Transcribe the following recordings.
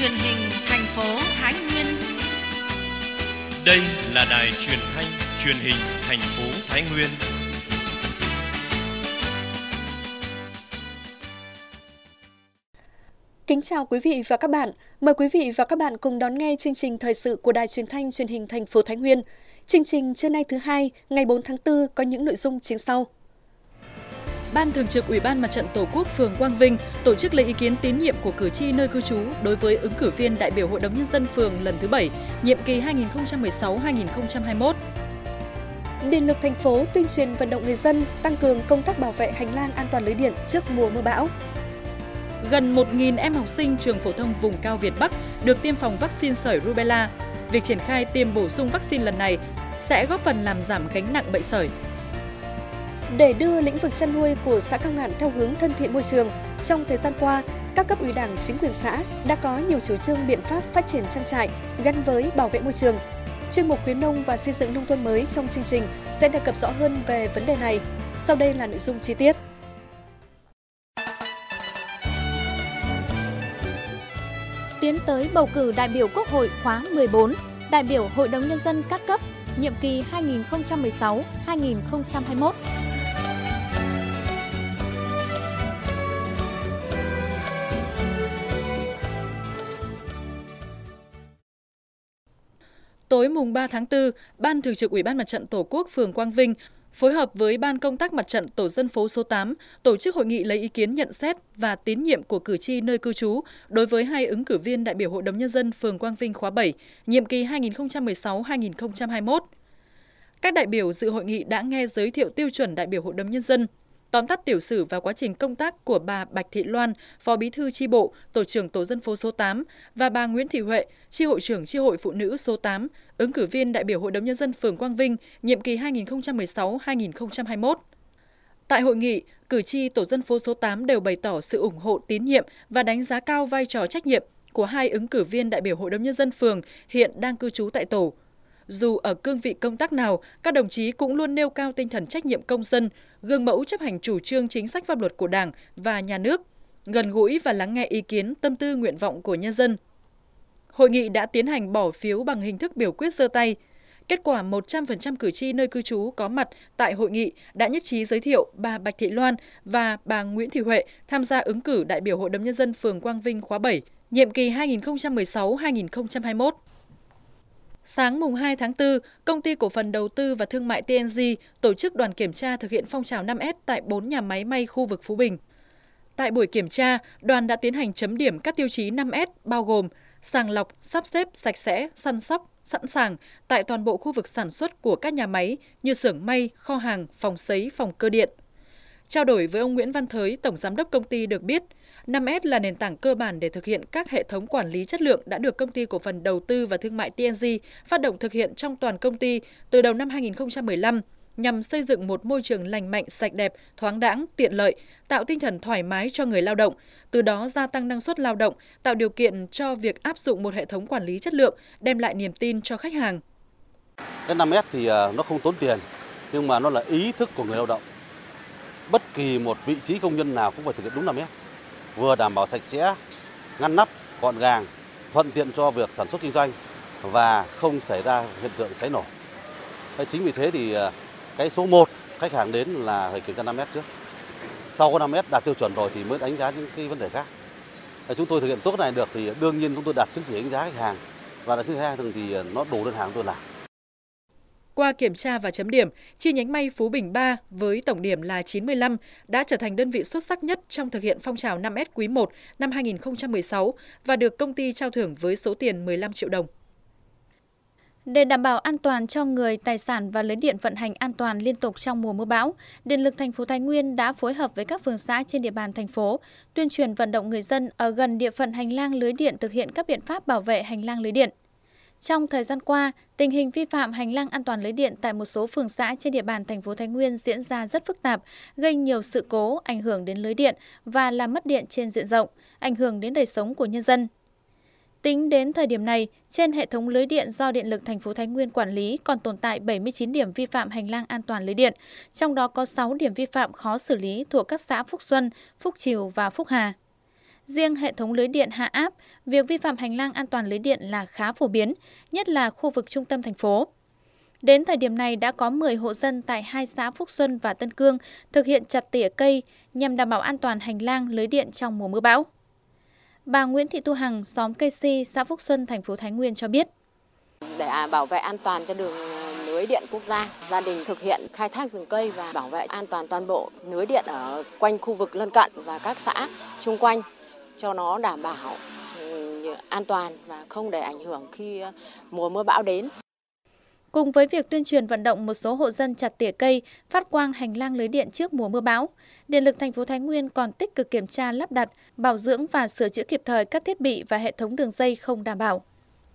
truyền hình thành phố Thái Nguyên. Đây là đài truyền thanh truyền hình thành phố Thái Nguyên. Kính chào quý vị và các bạn. Mời quý vị và các bạn cùng đón nghe chương trình thời sự của Đài Truyền thanh Truyền hình thành phố Thái Nguyên. Chương trình trưa nay thứ hai, ngày 4 tháng 4 có những nội dung chính sau. Ban Thường trực Ủy ban Mặt trận Tổ quốc phường Quang Vinh tổ chức lấy ý kiến tín nhiệm của cử tri nơi cư trú đối với ứng cử viên đại biểu Hội đồng Nhân dân phường lần thứ 7, nhiệm kỳ 2016-2021. Điện lực thành phố tuyên truyền vận động người dân tăng cường công tác bảo vệ hành lang an toàn lưới điện trước mùa mưa bão. Gần 1.000 em học sinh trường phổ thông vùng cao Việt Bắc được tiêm phòng vaccine sởi rubella. Việc triển khai tiêm bổ sung vaccine lần này sẽ góp phần làm giảm gánh nặng bệnh sởi. Để đưa lĩnh vực chăn nuôi của xã Cao Ngạn theo hướng thân thiện môi trường, trong thời gian qua, các cấp ủy Đảng, chính quyền xã đã có nhiều chủ trương biện pháp phát triển trang trại gắn với bảo vệ môi trường. Chuyên mục khuyến nông và xây dựng nông thôn mới trong chương trình sẽ đề cập rõ hơn về vấn đề này. Sau đây là nội dung chi tiết. Tiến tới bầu cử đại biểu Quốc hội khóa 14, đại biểu Hội đồng Nhân dân các cấp, nhiệm kỳ 2016-2021. Tối mùng 3 tháng 4, Ban Thường trực Ủy ban Mặt trận Tổ quốc phường Quang Vinh phối hợp với Ban công tác Mặt trận Tổ dân phố số 8 tổ chức hội nghị lấy ý kiến nhận xét và tín nhiệm của cử tri nơi cư trú đối với hai ứng cử viên đại biểu Hội đồng Nhân dân phường Quang Vinh khóa 7, nhiệm kỳ 2016-2021. Các đại biểu dự hội nghị đã nghe giới thiệu tiêu chuẩn đại biểu Hội đồng Nhân dân, tóm tắt tiểu sử và quá trình công tác của bà Bạch Thị Loan, Phó Bí thư chi bộ, Tổ trưởng Tổ dân phố số 8 và bà Nguyễn Thị Huệ, Chi hội trưởng Chi hội Phụ nữ số 8, ứng cử viên đại biểu Hội đồng Nhân dân phường Quang Vinh, nhiệm kỳ 2016-2021. Tại hội nghị, cử tri Tổ dân phố số 8 đều bày tỏ sự ủng hộ tín nhiệm và đánh giá cao vai trò trách nhiệm của hai ứng cử viên đại biểu Hội đồng Nhân dân phường hiện đang cư trú tại tổ. Dù ở cương vị công tác nào, các đồng chí cũng luôn nêu cao tinh thần trách nhiệm công dân, gương mẫu chấp hành chủ trương chính sách pháp luật của Đảng và Nhà nước, gần gũi và lắng nghe ý kiến, tâm tư nguyện vọng của nhân dân. Hội nghị đã tiến hành bỏ phiếu bằng hình thức biểu quyết giơ tay. Kết quả 100% cử tri nơi cư trú có mặt tại hội nghị đã nhất trí giới thiệu bà Bạch Thị Loan và bà Nguyễn Thị Huệ tham gia ứng cử đại biểu Hội đồng Nhân dân phường Quang Vinh khóa 7, nhiệm kỳ 2016-2021. Sáng mùng 2 tháng 4, Công ty Cổ phần Đầu tư và Thương mại TNG tổ chức đoàn kiểm tra thực hiện phong trào 5S tại 4 nhà máy may khu vực Phú Bình. Tại buổi kiểm tra, đoàn đã tiến hành chấm điểm các tiêu chí 5S bao gồm sàng lọc, sắp xếp sạch sẽ, săn sóc, sẵn sàng tại toàn bộ khu vực sản xuất của các nhà máy như xưởng may, kho hàng, phòng sấy, phòng cơ điện. Trao đổi với ông Nguyễn Văn Thới, Tổng Giám đốc công ty được biết, 5S là nền tảng cơ bản để thực hiện các hệ thống quản lý chất lượng đã được Công ty Cổ phần Đầu tư và Thương mại TNG phát động thực hiện trong toàn công ty từ đầu năm 2015 nhằm xây dựng một môi trường lành mạnh, sạch đẹp, thoáng đãng, tiện lợi, tạo tinh thần thoải mái cho người lao động, từ đó gia tăng năng suất lao động, tạo điều kiện cho việc áp dụng một hệ thống quản lý chất lượng, đem lại niềm tin cho khách hàng. Cái 5S thì nó không tốn tiền, nhưng mà nó là ý thức của người lao động. Bất kỳ một vị trí công nhân nào cũng phải thực hiện đúng 5S. Vừa đảm bảo sạch sẽ, ngăn nắp, gọn gàng, thuận tiện cho việc sản xuất kinh doanh và không xảy ra hiện tượng cháy nổ. Chính vì thế thì cái số 1 khách hàng đến là phải kiểm tra 5S trước. Sau có 5S đạt tiêu chuẩn rồi thì mới đánh giá những cái vấn đề khác. Chúng tôi thực hiện tốt này được thì đương nhiên chúng tôi đạt chứng chỉ đánh giá khách hàng và đạt chứng chỉ khách hàng thì nó đủ đơn hàng tôi làm. Qua kiểm tra và chấm điểm, chi nhánh may Phú Bình 3 với tổng điểm là 95 đã trở thành đơn vị xuất sắc nhất trong thực hiện phong trào 5S quý 1 năm 2016 và được công ty trao thưởng với số tiền 15 triệu đồng. Để đảm bảo an toàn cho người, tài sản và lưới điện vận hành an toàn liên tục trong mùa mưa bão, Điện lực thành phố Thái Nguyên đã phối hợp với các phường xã trên địa bàn thành phố tuyên truyền vận động người dân ở gần địa phận hành lang lưới điện thực hiện các biện pháp bảo vệ hành lang lưới điện. Trong thời gian qua, tình hình vi phạm hành lang an toàn lưới điện tại một số phường xã trên địa bàn thành phố Thái Nguyên diễn ra rất phức tạp, gây nhiều sự cố, ảnh hưởng đến lưới điện và làm mất điện trên diện rộng, ảnh hưởng đến đời sống của nhân dân. Tính đến thời điểm này, trên hệ thống lưới điện do Điện lực thành phố Thái Nguyên quản lý còn tồn tại 79 điểm vi phạm hành lang an toàn lưới điện, trong đó có 6 điểm vi phạm khó xử lý thuộc các xã Phúc Xuân, Phúc Triều và Phúc Hà. Riêng hệ thống lưới điện hạ áp, việc vi phạm hành lang an toàn lưới điện là khá phổ biến, nhất là khu vực trung tâm thành phố. Đến thời điểm này đã có 10 hộ dân tại 2 xã Phúc Xuân và Tân Cương thực hiện chặt tỉa cây nhằm đảm bảo an toàn hành lang lưới điện trong mùa mưa bão. Bà Nguyễn Thị Thu Hằng, xóm Cây Si, xã Phúc Xuân, thành phố Thái Nguyên cho biết. Để bảo vệ an toàn cho đường lưới điện quốc gia, gia đình thực hiện khai thác rừng cây và bảo vệ an toàn toàn bộ lưới điện ở quanh khu vực lân cận và các xã chung quanh cho nó đảm bảo an toàn và không để ảnh hưởng khi mùa mưa bão đến. Cùng với việc tuyên truyền vận động một số hộ dân chặt tỉa cây, phát quang hành lang lưới điện trước mùa mưa bão, Điện lực thành phố Thái Nguyên còn tích cực kiểm tra lắp đặt, bảo dưỡng và sửa chữa kịp thời các thiết bị và hệ thống đường dây không đảm bảo.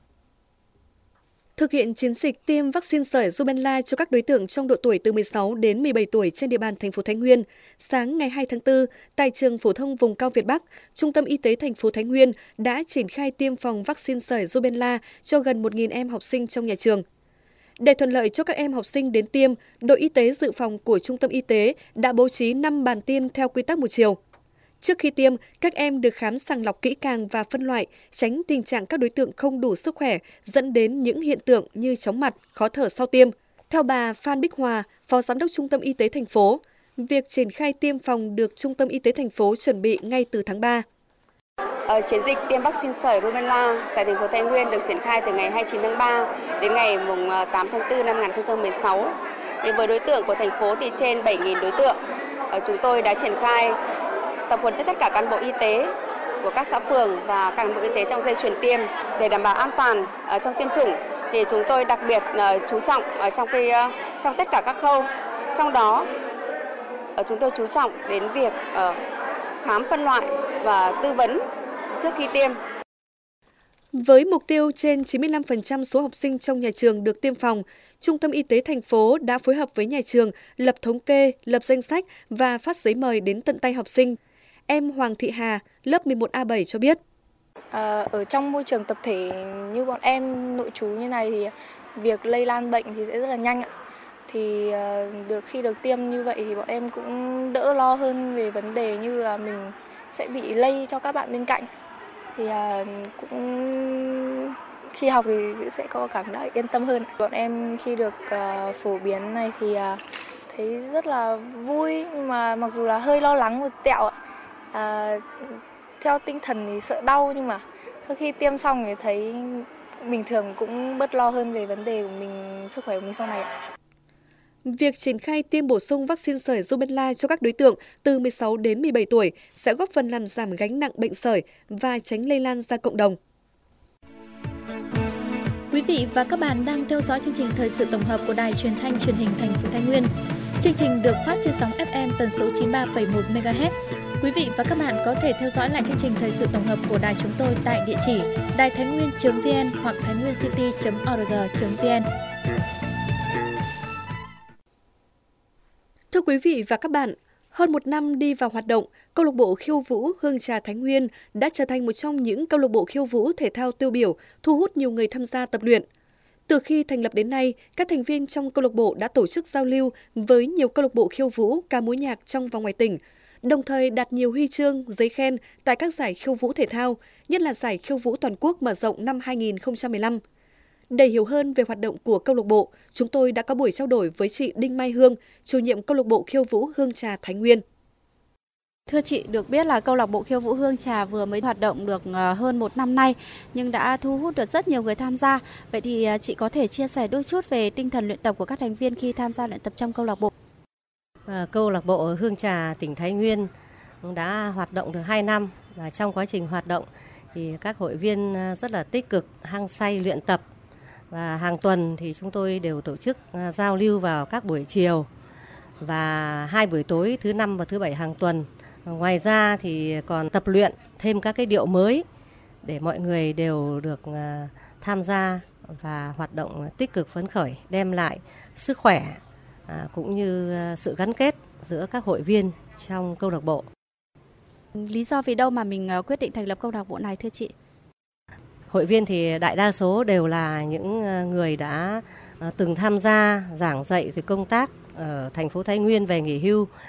Thực hiện chiến dịch tiêm vaccine sởi rubella cho các đối tượng trong độ tuổi từ 16 đến 17 tuổi trên địa bàn thành phố Thái Nguyên, sáng ngày 2 tháng 4, tại trường phổ thông vùng cao Việt Bắc, Trung tâm Y tế thành phố Thái Nguyên đã triển khai tiêm phòng vaccine sởi rubella cho gần 1.000 em học sinh trong nhà trường. Để thuận lợi cho các em học sinh đến tiêm, đội y tế dự phòng của Trung tâm Y tế đã bố trí 5 bàn tiêm theo quy tắc một chiều. Trước khi tiêm, các em được khám sàng lọc kỹ càng và phân loại, tránh tình trạng các đối tượng không đủ sức khỏe dẫn đến những hiện tượng như chóng mặt, khó thở sau tiêm. Theo bà Phan Bích Hòa, Phó Giám đốc Trung tâm Y tế thành phố, việc triển khai tiêm phòng được Trung tâm Y tế thành phố chuẩn bị ngay từ tháng 3. Chiến dịch tiêm vaccine sởi rubella tại thành phố Thái Nguyên được triển khai từ ngày 29 tháng 3 đến ngày 8 tháng 4 năm 2016. Với đối tượng của thành phố thì trên 7.000 đối tượng. Chúng tôi đã triển khai tập huấn cho tất cả cán bộ y tế của các xã phường và cán bộ y tế trong dây chuyền tiêm để đảm bảo an toàn trong tiêm chủng. Thì chúng tôi đặc biệt chú trọng trong tất cả các khâu. Trong đó chúng tôi chú trọng đến việc khám phân loại và tư vấn trước khi tiêm. Với mục tiêu trên 95% số học sinh trong nhà trường được tiêm phòng, Trung tâm Y tế thành phố đã phối hợp với nhà trường lập thống kê, lập danh sách và phát giấy mời đến tận tay học sinh. Em Hoàng Thị Hà, lớp 11A7 cho biết. Ở trong môi trường tập thể như bọn em nội trú như này thì việc lây lan bệnh thì sẽ rất là nhanh ạ. Thì khi được tiêm như vậy thì bọn em cũng đỡ lo hơn về vấn đề như là mình sẽ bị lây cho các bạn bên cạnh. Thì cũng khi học thì sẽ có cảm giác yên tâm hơn. Bọn em khi được phổ biến này thì thấy rất là vui, nhưng mà mặc dù là hơi lo lắng một tẹo. Theo tinh thần thì sợ đau, nhưng mà sau khi tiêm xong thì thấy bình thường, cũng bớt lo hơn về vấn đề của mình, sức khỏe của mình sau này ạ. Việc triển khai tiêm bổ sung vaccine sởi rubella cho các đối tượng từ 16 đến 17 tuổi sẽ góp phần làm giảm gánh nặng bệnh sởi và tránh lây lan ra cộng đồng. Quý vị và các bạn đang theo dõi chương trình thời sự tổng hợp của Đài Truyền thanh Truyền hình thành phố Thái Nguyên. Chương trình được phát trên sóng FM tần số 93,1 MHz. Quý vị và các bạn có thể theo dõi lại chương trình thời sự tổng hợp của đài chúng tôi tại địa chỉ đàithainnguyên.vn hoặc thainwincity.org.vn. Thưa quý vị và các bạn, hơn một năm đi vào hoạt động, câu lạc bộ khiêu vũ Hương Trà Thái Nguyên đã trở thành một trong những câu lạc bộ khiêu vũ thể thao tiêu biểu, thu hút nhiều người tham gia tập luyện. Từ khi thành lập đến nay, các thành viên trong câu lạc bộ đã tổ chức giao lưu với nhiều câu lạc bộ khiêu vũ, ca mối nhạc trong và ngoài tỉnh, đồng thời đạt nhiều huy chương, giấy khen tại các giải khiêu vũ thể thao, nhất là giải khiêu vũ toàn quốc mở rộng năm 2015. Để hiểu hơn về hoạt động của câu lạc bộ, chúng tôi đã có buổi trao đổi với chị Đinh Mai Hương, chủ nhiệm câu lạc bộ khiêu vũ Hương Trà Thái Nguyên. Thưa chị, được biết là câu lạc bộ khiêu vũ Hương Trà vừa mới hoạt động được hơn một năm nay, nhưng đã thu hút được rất nhiều người tham gia. Vậy thì chị có thể chia sẻ đôi chút về tinh thần luyện tập của các thành viên khi tham gia luyện tập trong câu lạc bộ? Câu lạc bộ Hương Trà tỉnh Thái Nguyên đã hoạt động được 2 năm, và trong quá trình hoạt động thì các hội viên rất là tích cực, hăng say luyện tập. Và hàng tuần thì chúng tôi đều tổ chức giao lưu vào các buổi chiều và 2 buổi tối thứ 5 và thứ 7 hàng tuần. Ngoài ra thì còn tập luyện thêm các cái điệu mới để mọi người đều được tham gia và hoạt động tích cực phấn khởi, đem lại sức khỏe cũng như sự gắn kết giữa các hội viên trong câu lạc bộ. Lý do vì đâu mà mình quyết định thành lập câu lạc bộ này thưa chị? Hội viên thì đại đa số đều là những người đã từng tham gia giảng dạy rồi công tác ở thành phố Thái Nguyên về nghỉ hưu,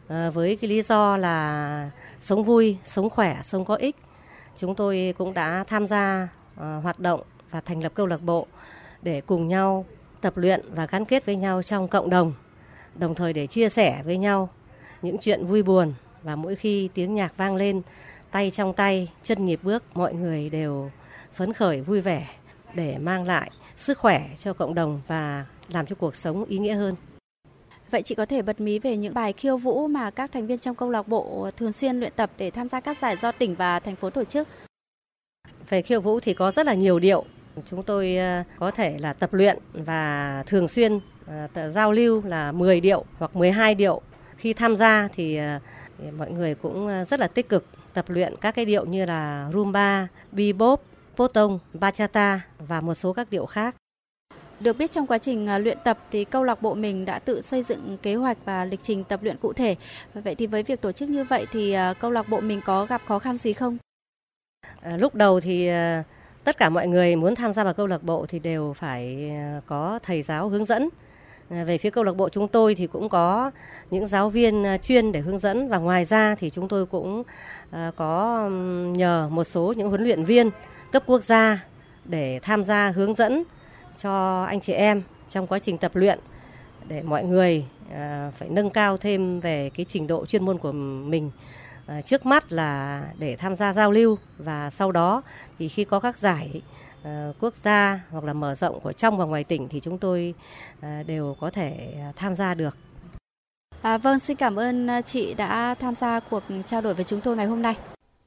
Với cái lý do là sống vui, sống khỏe, sống có ích, chúng tôi cũng đã tham gia hoạt động và thành lập câu lạc bộ để cùng nhau tập luyện và gắn kết với nhau trong cộng đồng, đồng thời để chia sẻ với nhau những chuyện vui buồn. Và mỗi khi tiếng nhạc vang lên, tay trong tay, chân nhịp bước, mọi người đều phấn khởi vui vẻ để mang lại sức khỏe cho cộng đồng và làm cho cuộc sống ý nghĩa hơn. Vậy chị có thể bật mí về những bài khiêu vũ mà các thành viên trong câu lạc bộ thường xuyên luyện tập để tham gia các giải do tỉnh và thành phố tổ chức? Về khiêu vũ thì có rất là nhiều điệu. Chúng tôi có thể là tập luyện và thường xuyên giao lưu là 10 điệu hoặc 12 điệu. Khi tham gia thì mọi người cũng rất là tích cực tập luyện các cái điệu như là rumba, bebop, potong, bachata và một số các điệu khác. Được biết trong quá trình luyện tập thì câu lạc bộ mình đã tự xây dựng kế hoạch và lịch trình tập luyện cụ thể. Vậy thì với việc tổ chức như vậy thì câu lạc bộ mình có gặp khó khăn gì không? Lúc đầu thì tất cả mọi người muốn tham gia vào câu lạc bộ thì đều phải có thầy giáo hướng dẫn. Về phía câu lạc bộ chúng tôi thì cũng có những giáo viên chuyên để hướng dẫn, và ngoài ra thì chúng tôi cũng có nhờ một số những huấn luyện viên cấp quốc gia để tham gia hướng dẫn cho anh chị em trong quá trình tập luyện, để mọi người phải nâng cao thêm về cái trình độ chuyên môn của mình. Trước mắt là để tham gia giao lưu, và sau đó thì khi có các giải quốc gia hoặc là mở rộng của trong và ngoài tỉnh thì chúng tôi đều có thể tham gia được. Vâng, xin cảm ơn chị đã tham gia cuộc trao đổi với chúng tôi ngày hôm nay.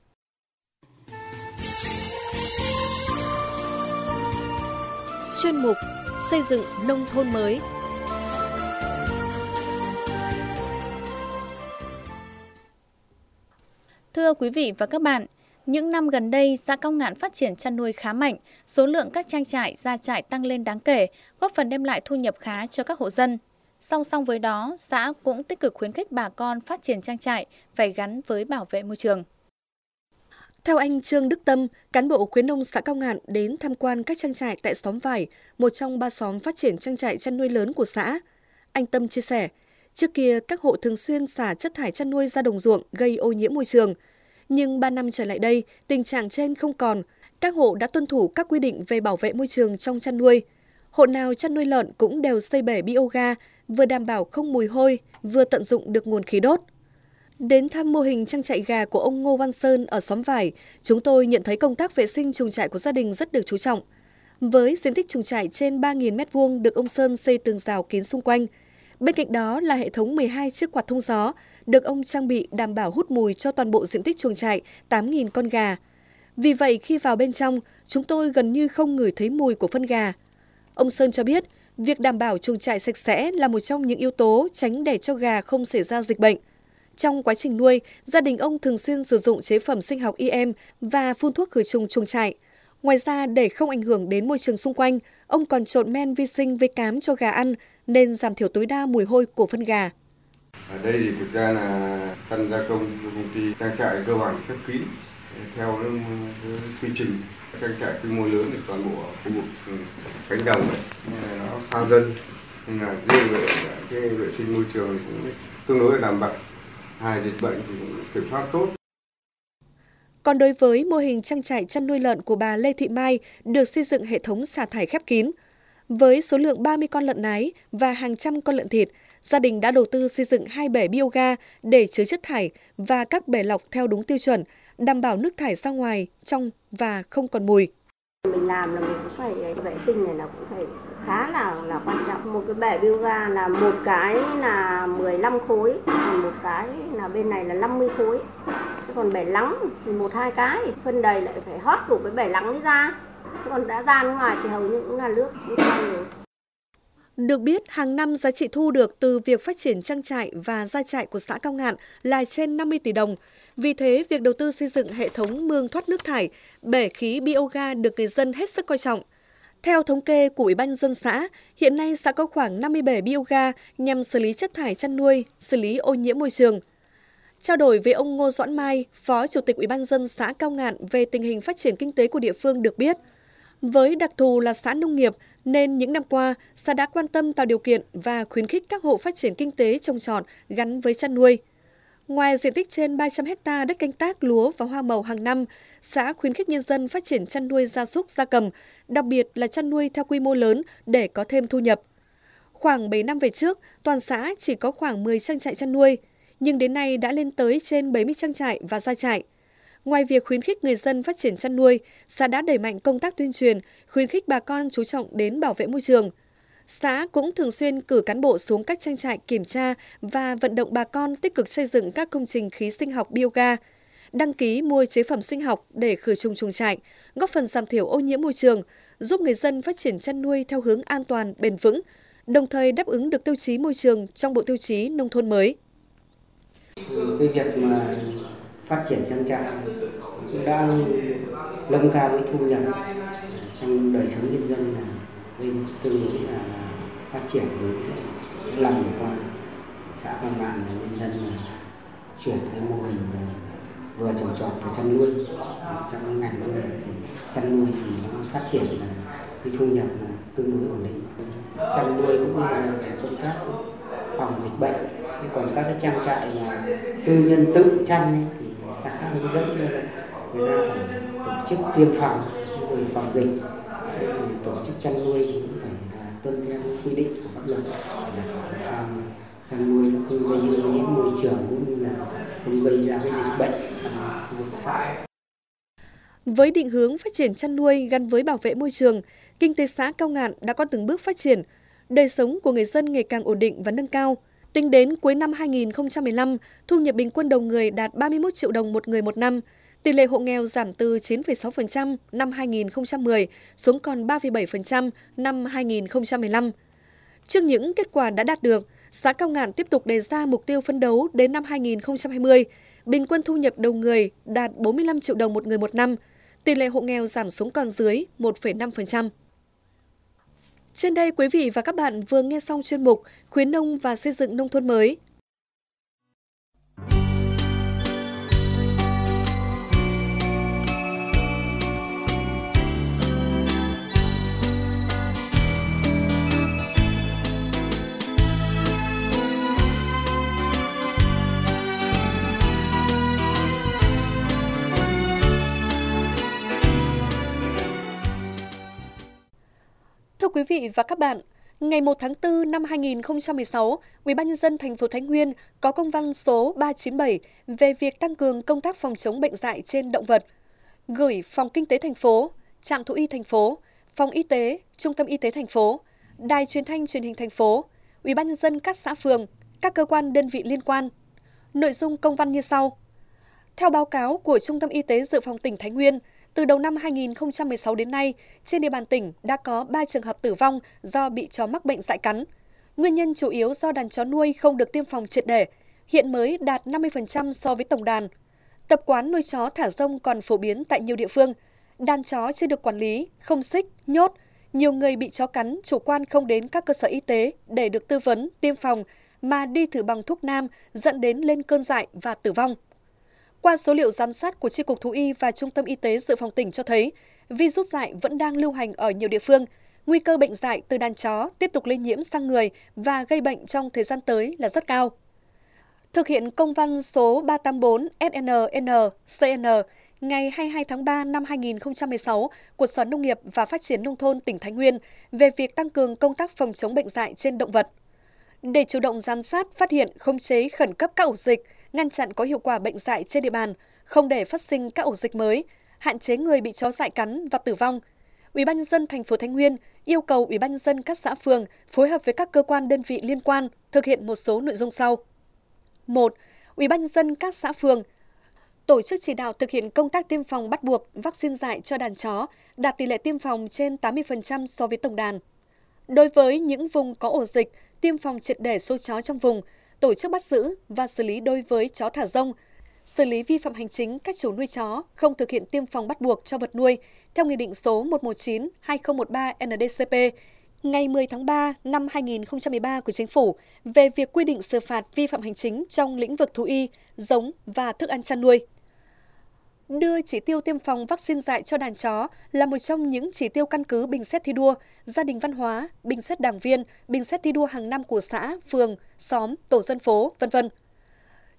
Chuyên mục Xây dựng nông thôn mới. Thưa quý vị và các bạn, những năm gần đây, xã Cao Ngạn phát triển chăn nuôi khá mạnh, số lượng các trang trại, gia trại tăng lên đáng kể, góp phần đem lại thu nhập khá cho các hộ dân. Song song với đó, xã cũng tích cực khuyến khích bà con phát triển trang trại phải gắn với bảo vệ môi trường. Theo anh Trương Đức Tâm, cán bộ khuyến nông xã Cao Ngạn đến tham quan các trang trại tại xóm Vải, một trong 3 xóm phát triển trang trại chăn nuôi lớn của xã. Anh Tâm chia sẻ, trước kia các hộ thường xuyên xả chất thải chăn nuôi ra đồng ruộng gây ô nhiễm môi trường. Nhưng 3 năm trở lại đây, tình trạng trên không còn. Các hộ đã tuân thủ các quy định về bảo vệ môi trường trong chăn nuôi. Hộ nào chăn nuôi lợn cũng đều xây bể bioga, vừa đảm bảo không mùi hôi, vừa tận dụng được nguồn khí đốt. Đến thăm mô hình trang trại gà của ông Ngô Văn Sơn ở xóm Vải, chúng tôi nhận thấy công tác vệ sinh chuồng trại của gia đình rất được chú trọng. Với diện tích chuồng trại trên 3.000 m2 được ông Sơn xây tường rào kín xung quanh. Bên cạnh đó là hệ thống 12 chiếc quạt thông gió, được ông trang bị đảm bảo hút mùi cho toàn bộ diện tích chuồng trại 8.000 con gà. Vì vậy khi vào bên trong, chúng tôi gần như không ngửi thấy mùi của phân gà. Ông Sơn cho biết, việc đảm bảo chuồng trại sạch sẽ là một trong những yếu tố tránh để cho gà không xảy ra dịch bệnh. Trong quá trình nuôi, gia đình ông thường xuyên sử dụng chế phẩm sinh học IM và phun thuốc khử trùng chuồng trại. Ngoài ra, để không ảnh hưởng đến môi trường xung quanh, ông còn trộn men vi sinh với cám cho gà ăn nên giảm thiểu tối đa mùi hôi của phân gà. Ở đây thì thực ra là phân gia công của công ty trang trại cơ bản khép kín theo quy trình trang trại quy mô lớn thì toàn bộ khu vực cánh đồng này nó xa dân, nên là riêng về cái vệ sinh môi trường cũng tương đối là đảm bảo. Dịch bệnh thì cũng kiểm soát tốt. Còn đối với mô hình trang trại chăn nuôi lợn của bà Lê Thị Mai được xây dựng hệ thống xả thải khép kín. Với số lượng 30 con lợn nái và hàng trăm con lợn thịt, gia đình đã đầu tư xây dựng 2 bể bioga để chứa chất thải và các bể lọc theo đúng tiêu chuẩn, đảm bảo nước thải ra ngoài, trong và không còn mùi. Mình làm là mình cũng phải vệ sinh này là cũng phải khá là quan trọng. Một cái bể bioga là một cái là 15 khối, một cái là bên này là 50 khối. Còn bể lắng thì 1-2 cái, phân đầy lại phải hót đủ cái bể lắng ấy ra. Còn đã ra ngoài thì hầu như cũng là nước rồi. Được biết, hàng năm giá trị thu được từ việc phát triển trang trại và gia trại của xã Cao Ngạn là trên 50 tỷ đồng. Vì thế, việc đầu tư xây dựng hệ thống mương thoát nước thải, bể khí bioga được người dân hết sức coi trọng. Theo thống kê của Ủy ban nhân dân xã, hiện nay xã có khoảng 50 bể bioga nhằm xử lý chất thải chăn nuôi, xử lý ô nhiễm môi trường. Trao đổi với ông Ngô Doãn Mai, Phó Chủ tịch Ủy ban nhân dân xã Cao Ngạn về tình hình phát triển kinh tế của địa phương được biết, với đặc thù là xã nông nghiệp nên những năm qua, xã đã quan tâm tạo điều kiện và khuyến khích các hộ phát triển kinh tế trồng trọt gắn với chăn nuôi. Ngoài diện tích trên 300 ha đất canh tác lúa và hoa màu hàng năm, xã khuyến khích nhân dân phát triển chăn nuôi gia súc gia cầm, đặc biệt là chăn nuôi theo quy mô lớn để có thêm thu nhập. Khoảng 7 năm về trước, toàn xã chỉ có khoảng 10 trang trại chăn nuôi, nhưng đến nay đã lên tới trên 70 trang trại và gia trại. Ngoài việc khuyến khích người dân phát triển chăn nuôi, xã đã đẩy mạnh công tác tuyên truyền, khuyến khích bà con chú trọng đến bảo vệ môi trường. Xã cũng thường xuyên cử cán bộ xuống các trang trại kiểm tra và vận động bà con tích cực xây dựng các công trình khí sinh học bioga, đăng ký mua chế phẩm sinh học để khử trùng chuồng trại, góp phần giảm thiểu ô nhiễm môi trường, giúp người dân phát triển chăn nuôi theo hướng an toàn, bền vững, đồng thời đáp ứng được tiêu chí môi trường trong bộ tiêu chí nông thôn mới. Cái việc mà phát triển trang trại cũng đã nâng cao cái thu nhập trong đời sống nhân dân, là tương đối là phát triển. Với những năm vừa qua, xã Quang Ngạn và nhân dân chuyển cái mô hình vừa trồng trọt và chăn nuôi. Trong cái ngành nông nghiệp thì chăn nuôi thì nó phát triển là cái thu nhập là tương đối ổn định. Chăn nuôi cũng là công tác phòng dịch bệnh. Thế còn các cái trang trại mà tư nhân tự chăn ấy, thì xã hướng dẫn cho người ta phải tổ chức tiêm phòng rồi phòng dịch. Tổ chức chăn nuôi thì cũng phải tuân theo quy định của pháp luật để làm sao chăn nuôi nó không gây ô nhiễm môi trường cũng như là không gây ra cái dịch bệnh trong khu vực xã. Với định hướng phát triển chăn nuôi gắn với bảo vệ môi trường, kinh tế xã Cao Ngạn đã có từng bước phát triển, đời sống của người dân ngày càng ổn định và nâng cao. Tính đến cuối năm 2015, thu nhập bình quân đầu người đạt 31 triệu đồng một người một năm. Tỷ lệ hộ nghèo giảm từ 9,6% năm 2010 xuống còn 3,7% năm 2015. Trước những kết quả đã đạt được, xã Cao Ngạn tiếp tục đề ra mục tiêu phấn đấu đến năm 2020, bình quân thu nhập đầu người đạt 45 triệu đồng một người một năm, tỷ lệ hộ nghèo giảm xuống còn dưới 1,5%. Trên đây, quý vị và các bạn vừa nghe xong chuyên mục Khuyến nông và xây dựng nông thôn mới. Thưa quý vị và các bạn, ngày 1 tháng 4 năm 2016, UBND thành phố Thái Nguyên có công văn số 397 về việc tăng cường công tác phòng chống bệnh dại trên động vật, gửi Phòng Kinh tế thành phố, Trạm Thú y thành phố, Phòng Y tế, Trung tâm Y tế thành phố, Đài Truyền thanh Truyền hình thành phố, UBND các xã phường, các cơ quan đơn vị liên quan. Nội dung công văn như sau. Theo báo cáo của Trung tâm Y tế Dự phòng tỉnh Thái Nguyên, từ đầu năm 2016 đến nay, trên địa bàn tỉnh đã có 3 trường hợp tử vong do bị chó mắc bệnh dại cắn. Nguyên nhân chủ yếu do đàn chó nuôi không được tiêm phòng triệt để, hiện mới đạt 50% so với tổng đàn. Tập quán nuôi chó thả rông còn phổ biến tại nhiều địa phương. Đàn chó chưa được quản lý, không xích, nhốt. Nhiều người bị chó cắn chủ quan không đến các cơ sở y tế để được tư vấn, tiêm phòng, mà đi thử bằng thuốc nam dẫn đến lên cơn dại và tử vong. Qua số liệu giám sát của Chi cục Thú y và Trung tâm Y tế Dự phòng tỉnh cho thấy, virus dại vẫn đang lưu hành ở nhiều địa phương. Nguy cơ bệnh dại từ đàn chó tiếp tục lây nhiễm sang người và gây bệnh trong thời gian tới là rất cao. Thực hiện công văn số 384 SNN-CN ngày 22 tháng 3 năm 2016 của Sở Nông nghiệp và Phát triển Nông thôn tỉnh Thái Nguyên về việc tăng cường công tác phòng chống bệnh dại trên động vật. Để chủ động giám sát, phát hiện, khống chế khẩn cấp các ổ dịch, ngăn chặn có hiệu quả bệnh dại trên địa bàn, không để phát sinh các ổ dịch mới, hạn chế người bị chó dại cắn và tử vong. UBND thành phố Thái Nguyên yêu cầu UBND các xã phường phối hợp với các cơ quan đơn vị liên quan thực hiện một số nội dung sau. 1. UBND các xã phường tổ chức chỉ đạo thực hiện công tác tiêm phòng bắt buộc vaccine dại cho đàn chó, đạt tỷ lệ tiêm phòng trên 80% so với tổng đàn. Đối với những vùng có ổ dịch, tiêm phòng triệt để số chó trong vùng, tổ chức bắt giữ và xử lý đối với chó thả rông, xử lý vi phạm hành chính các chủ nuôi chó không thực hiện tiêm phòng bắt buộc cho vật nuôi theo Nghị định số 119/2013 NĐ-CP ngày 10 tháng 3 năm 2013 của Chính phủ về việc quy định xử phạt vi phạm hành chính trong lĩnh vực thú y, giống và thức ăn chăn nuôi. Đưa chỉ tiêu tiêm phòng vaccine dại cho đàn chó là một trong những chỉ tiêu căn cứ bình xét thi đua, gia đình văn hóa, bình xét đảng viên, bình xét thi đua hàng năm của xã, phường, xóm, tổ dân phố, v.v.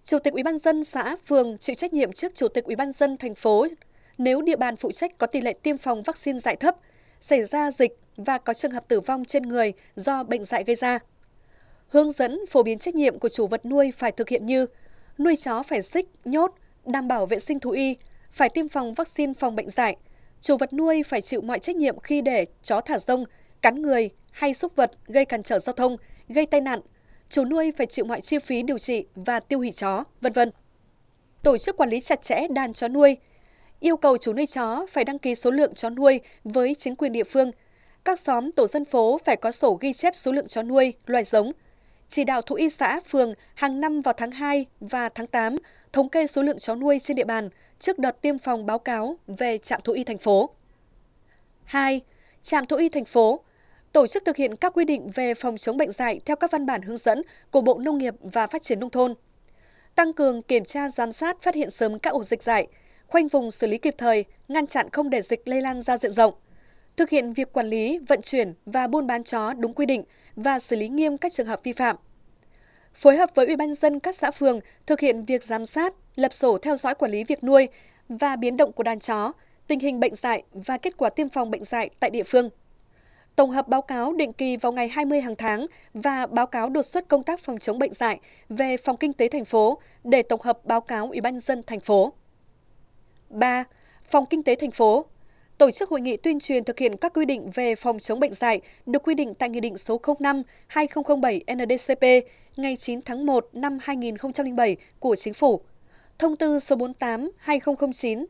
Chủ tịch Ủy ban nhân dân xã, phường chịu trách nhiệm trước Chủ tịch Ủy ban nhân dân thành phố nếu địa bàn phụ trách có tỷ lệ tiêm phòng vaccine dại thấp, xảy ra dịch và có trường hợp tử vong trên người do bệnh dại gây ra. Hướng dẫn phổ biến trách nhiệm của chủ vật nuôi phải thực hiện như nuôi chó phải xích, nhốt, đảm bảo vệ sinh thú y, phải tiêm phòng vaccine phòng bệnh dại. Chủ vật nuôi phải chịu mọi trách nhiệm khi để chó thả rông, cắn người hay súc vật gây cản trở giao thông, gây tai nạn. Chủ nuôi phải chịu mọi chi phí điều trị và tiêu hủy chó, v.v. Tổ chức quản lý chặt chẽ đàn chó nuôi. Yêu cầu chủ nuôi chó phải đăng ký số lượng chó nuôi với chính quyền địa phương. Các xóm, tổ dân phố phải có sổ ghi chép số lượng chó nuôi, loài giống. Chỉ đạo thú y xã, phường hàng năm vào tháng 2 và tháng 8 thống kê số lượng chó nuôi trên địa bàn trước đợt tiêm phòng báo cáo về trạm thú y thành phố. 2. Trạm thú y thành phố tổ chức thực hiện các quy định về phòng chống bệnh dại theo các văn bản hướng dẫn của Bộ Nông nghiệp và Phát triển Nông thôn. Tăng cường kiểm tra giám sát, phát hiện sớm các ổ dịch dại, khoanh vùng xử lý kịp thời, ngăn chặn không để dịch lây lan ra diện rộng. Thực hiện việc quản lý, vận chuyển và buôn bán chó đúng quy định và xử lý nghiêm các trường hợp vi phạm. Phối hợp với Ủy ban nhân dân các xã phường thực hiện việc giám sát, lập sổ theo dõi quản lý việc nuôi và biến động của đàn chó, tình hình bệnh dại và kết quả tiêm phòng bệnh dại tại địa phương. Tổng hợp báo cáo định kỳ vào ngày 20 hàng tháng và báo cáo đột xuất công tác phòng chống bệnh dại về Phòng Kinh tế thành phố để tổng hợp báo cáo Ủy ban nhân dân thành phố. 3. Phòng Kinh tế thành phố tổ chức hội nghị tuyên truyền thực hiện các quy định về phòng chống bệnh dại được quy định tại Nghị định số 05/2007 NĐ-CP ngày 9 tháng 1 năm 2007 của Chính phủ, Thông tư số 48/2009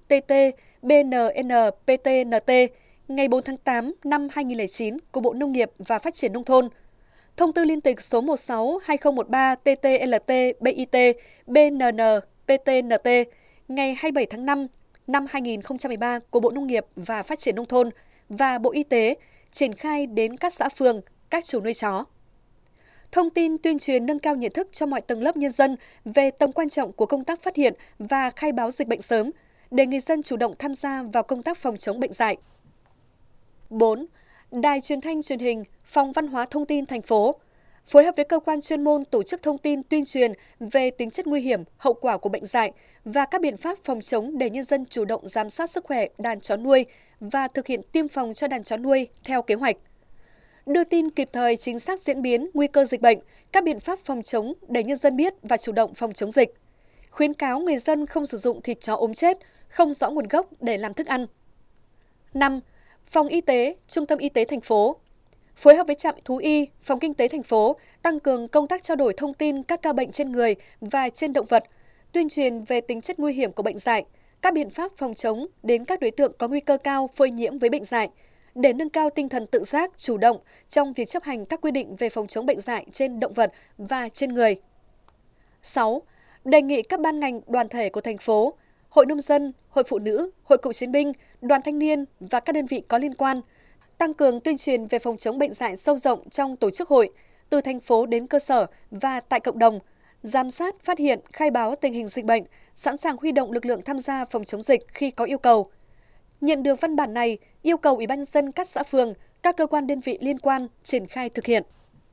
TT-BNN-PTNT ngày 4 tháng 8 năm 2009 của Bộ Nông nghiệp và Phát triển Nông thôn, Thông tư liên tịch số 16/2013 TT-LT-BIT BNN-PTNT ngày 27 tháng 5 năm 2013 của Bộ Nông nghiệp và Phát triển Nông thôn và Bộ Y tế triển khai đến các xã phường, các chủ nuôi chó. Thông tin tuyên truyền nâng cao nhận thức cho mọi tầng lớp nhân dân về tầm quan trọng của công tác phát hiện và khai báo dịch bệnh sớm, để người dân chủ động tham gia vào công tác phòng chống bệnh dại. 4. Đài Truyền thanh Truyền hình, Phòng Văn hóa Thông tin thành phố phối hợp với cơ quan chuyên môn tổ chức thông tin tuyên truyền về tính chất nguy hiểm, hậu quả của bệnh dại và các biện pháp phòng chống để nhân dân chủ động giám sát sức khỏe đàn chó nuôi và thực hiện tiêm phòng cho đàn chó nuôi theo kế hoạch. Đưa tin kịp thời chính xác diễn biến, nguy cơ dịch bệnh, các biện pháp phòng chống để nhân dân biết và chủ động phòng chống dịch. Khuyến cáo người dân không sử dụng thịt chó ốm chết, không rõ nguồn gốc để làm thức ăn. 5. Phòng Y tế, Trung tâm Y tế thành phố phối hợp với trạm thú y, Phòng Kinh tế thành phố tăng cường công tác trao đổi thông tin các ca bệnh trên người và trên động vật, tuyên truyền về tính chất nguy hiểm của bệnh dại, các biện pháp phòng chống đến các đối tượng có nguy cơ cao phơi nhiễm với bệnh dại, để nâng cao tinh thần tự giác, chủ động trong việc chấp hành các quy định về phòng chống bệnh dại trên động vật và trên người. 6. Đề nghị các ban ngành, đoàn thể của thành phố, Hội Nông dân, Hội Phụ nữ, Hội Cựu chiến binh, Đoàn thanh niên và các đơn vị có liên quan tăng cường tuyên truyền về phòng chống bệnh dại sâu rộng trong tổ chức hội, từ thành phố đến cơ sở và tại cộng đồng, giám sát, phát hiện, khai báo tình hình dịch bệnh, sẵn sàng huy động lực lượng tham gia phòng chống dịch khi có yêu cầu. Nhận được văn bản này, yêu cầu Ủy ban nhân dân các xã phường, các cơ quan đơn vị liên quan triển khai thực hiện.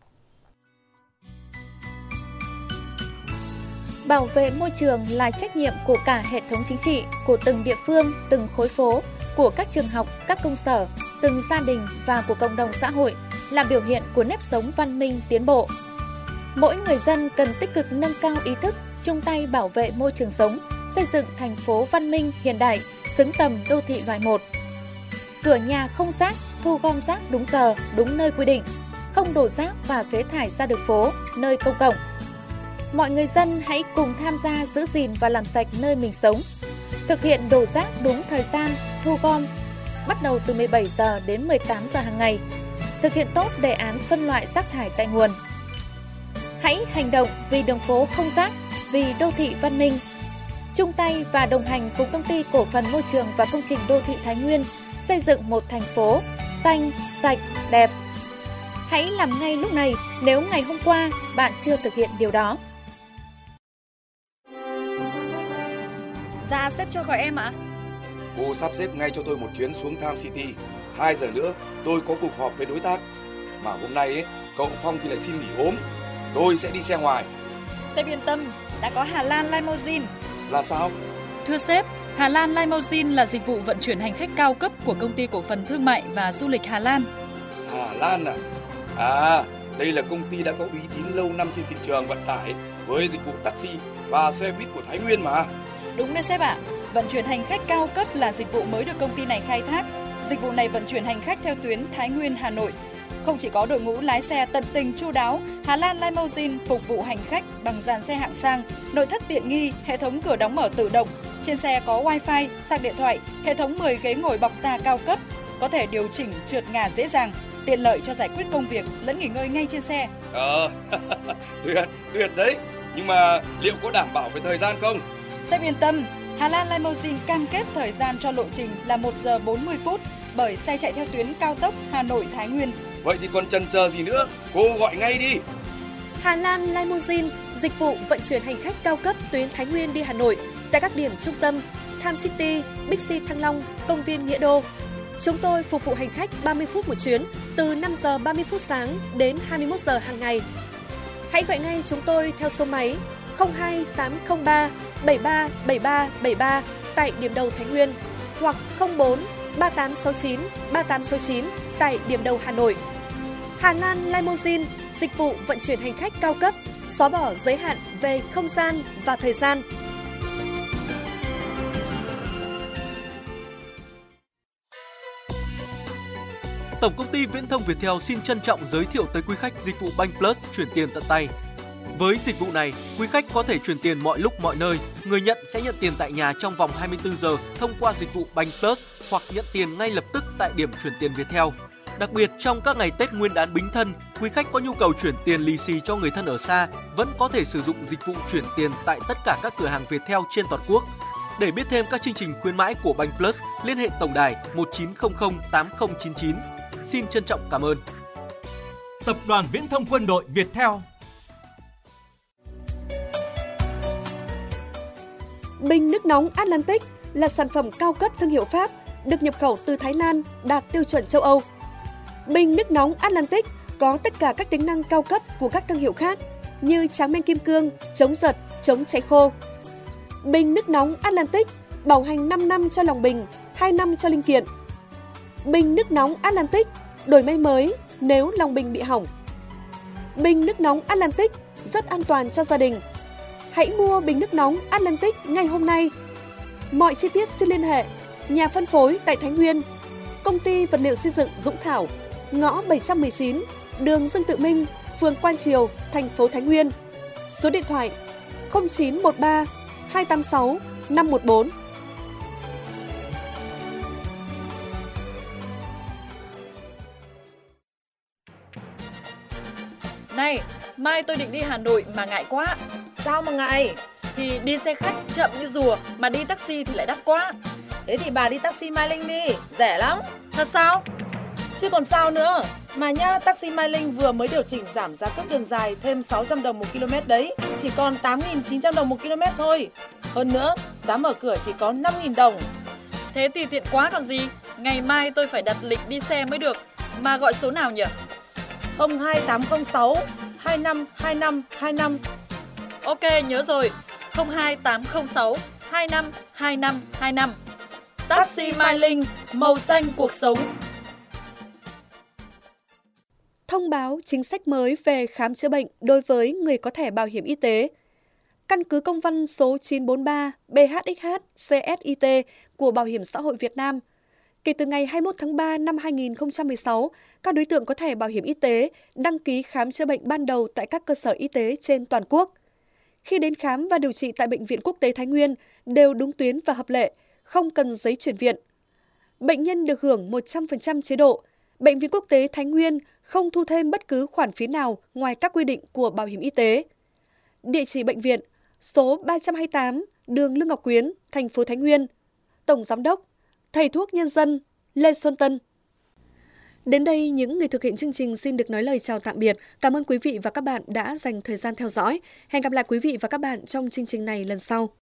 Bảo vệ môi trường là trách nhiệm của cả hệ thống chính trị, của từng địa phương, từng khối phố, của các trường học, các công sở, từng gia đình và của cộng đồng xã hội, là biểu hiện của nếp sống văn minh tiến bộ. Mỗi người dân cần tích cực nâng cao ý thức, chung tay bảo vệ môi trường sống, xây dựng thành phố văn minh hiện đại, xứng tầm đô thị loại 1. Cửa nhà không rác, thu gom rác đúng giờ, đúng nơi quy định, không đổ rác và phế thải ra đường phố, nơi công cộng. Mọi người dân hãy cùng tham gia giữ gìn và làm sạch nơi mình sống. Thực hiện đổ rác đúng thời gian, thu gom, bắt đầu từ 17 giờ đến 18 giờ hàng ngày. Thực hiện tốt đề án phân loại rác thải tại nguồn. Hãy hành động vì đường phố không rác, vì đô thị văn minh. Chung tay và đồng hành cùng Công ty Cổ phần Môi trường và Công trình Đô thị Thái Nguyên xây dựng một thành phố xanh, sạch, đẹp. Hãy làm ngay lúc này nếu ngày hôm qua bạn chưa thực hiện điều đó. Dạ, sếp cho gọi em ạ. Cô sắp xếp ngay cho tôi một chuyến xuống Tham City. 2 giờ nữa tôi có cuộc họp với đối tác. Mà hôm nay cậu Phong thì lại xin nghỉ ốm. Tôi sẽ đi xe ngoài. Sếp yên tâm, đã có Hà Lan Limousine. Là sao? Thưa sếp, Hà Lan Limousine là dịch vụ vận chuyển hành khách cao cấp của Công ty Cổ phần Thương mại và Du lịch Hà Lan. Hà Lan à? À, đây là công ty đã có uy tín lâu năm trên thị trường vận tải với dịch vụ taxi và xe buýt của Thái Nguyên mà. Đúng đấy sếp ạ. Vận chuyển hành khách cao cấp là dịch vụ mới được công ty này khai thác. Dịch vụ này vận chuyển hành khách theo tuyến Thái Nguyên - Hà Nội. Không chỉ có đội ngũ lái xe tận tình chu đáo, Hà Lan Limousine phục vụ hành khách bằng dàn xe hạng sang, nội thất tiện nghi, hệ thống cửa đóng mở tự động. Trên xe có Wi-Fi, sạc điện thoại, hệ thống 10 ghế ngồi bọc da cao cấp, có thể điều chỉnh trượt ngả dễ dàng, tiện lợi cho giải quyết công việc lẫn nghỉ ngơi ngay trên xe. Tuyệt đấy. Nhưng mà liệu có đảm bảo về thời gian không? Sếp yên tâm, Hà Lan Limousine cam kết thời gian cho lộ trình là 1 giờ 40 phút bởi xe chạy theo tuyến cao tốc Hà Nội - Thái Nguyên. Vậy thì còn chần chờ gì nữa? Cô gọi ngay đi. Hà Lan Limousine, dịch vụ vận chuyển hành khách cao cấp tuyến Thái Nguyên đi Hà Nội tại các điểm trung tâm Tham City, Bixi Thăng Long, Công viên Nghĩa Đô. Chúng tôi phục vụ hành khách 30 phút một chuyến từ 5 giờ 30 phút sáng đến 21 giờ hàng ngày. Hãy gọi ngay chúng tôi theo số máy 02803 737373 tại điểm đầu Thái Nguyên hoặc 04 3869 3869 tại điểm đầu Hà Nội. Hà Lan Limousine, dịch vụ vận chuyển hành khách cao cấp, xóa bỏ giới hạn về không gian và thời gian. Tổng công ty Viễn thông Viettel xin trân trọng giới thiệu tới quý khách dịch vụ Banh Plus chuyển tiền tận tay. Với dịch vụ này, quý khách có thể chuyển tiền mọi lúc mọi nơi. Người nhận sẽ nhận tiền tại nhà trong vòng 24 giờ thông qua dịch vụ Banh Plus hoặc nhận tiền ngay lập tức tại điểm chuyển tiền Viettel. Đặc biệt, trong các ngày Tết Nguyên đán Bính Thân, quý khách có nhu cầu chuyển tiền lì xì cho người thân ở xa vẫn có thể sử dụng dịch vụ chuyển tiền tại tất cả các cửa hàng Viettel trên toàn quốc. Để biết thêm các chương trình khuyến mãi của Banh Plus, liên hệ tổng đài 1900 8099. Xin trân trọng cảm ơn. Tập đoàn Viễn thông Quân đội Viettel. Bình nước nóng Atlantic là sản phẩm cao cấp thương hiệu Pháp, được nhập khẩu từ Thái Lan, đạt tiêu chuẩn châu Âu. Bình nước nóng Atlantic có tất cả các tính năng cao cấp của các thương hiệu khác như tráng men kim cương, chống giật, chống cháy khô. Bình nước nóng Atlantic bảo hành 5 năm cho lòng bình, 2 năm cho linh kiện. Bình nước nóng Atlantic đổi may mới nếu lòng bình bị hỏng. Bình nước nóng Atlantic rất an toàn cho gia đình. Hãy mua bình nước nóng Atlantic ngay hôm nay. Mọi chi tiết xin liên hệ nhà phân phối tại Thái Nguyên, Công ty Vật liệu xây dựng Dũng Thảo, ngõ 719, đường Dương Tự Minh, phường Quan Triều, thành phố Thái Nguyên. Số điện thoại 0913 286 514. Này, mai tôi định đi Hà Nội mà ngại quá. Sao mà ngại? Thì đi xe khách chậm như rùa, mà đi taxi thì lại đắt quá. Thế thì bà đi taxi Mai Linh đi, rẻ lắm. Thật sao? Chứ còn sao nữa. Mà nhá, taxi Mai Linh vừa mới điều chỉnh giảm giá cước đường dài thêm 600 đồng 1 km đấy. Chỉ còn 8.900 đồng 1 km thôi. Hơn nữa, giá mở cửa chỉ có 5.000 đồng. Thế thì tiện quá còn gì. Ngày mai tôi phải đặt lịch đi xe mới được. Mà gọi số nào nhỉ? 02806 252525. Ok, nhớ rồi. 02806 252525. Taxi Mai Linh, màu xanh cuộc sống. Thông báo chính sách mới về khám chữa bệnh đối với người có thẻ bảo hiểm y tế. Căn cứ công văn số 943 BHXH-CSIT của Bảo hiểm xã hội Việt Nam, kể từ ngày 21 tháng 3 năm 2016, các đối tượng có thẻ bảo hiểm y tế đăng ký khám chữa bệnh ban đầu tại các cơ sở y tế trên toàn quốc. Khi đến khám và điều trị tại Bệnh viện Quốc tế Thái Nguyên đều đúng tuyến và hợp lệ, không cần giấy chuyển viện. Bệnh nhân được hưởng 100% chế độ. Bệnh viện Quốc tế Thái Nguyên không thu thêm bất cứ khoản phí nào ngoài các quy định của bảo hiểm y tế. Địa chỉ bệnh viện: số 328 đường Lương Ngọc Quyến, thành phố Thái Nguyên. Tổng giám đốc Thầy thuốc Nhân dân Lê Xuân Tân. Đến đây, những người thực hiện chương trình xin được nói lời chào tạm biệt. Cảm ơn quý vị và các bạn đã dành thời gian theo dõi. Hẹn gặp lại quý vị và các bạn trong chương trình này lần sau.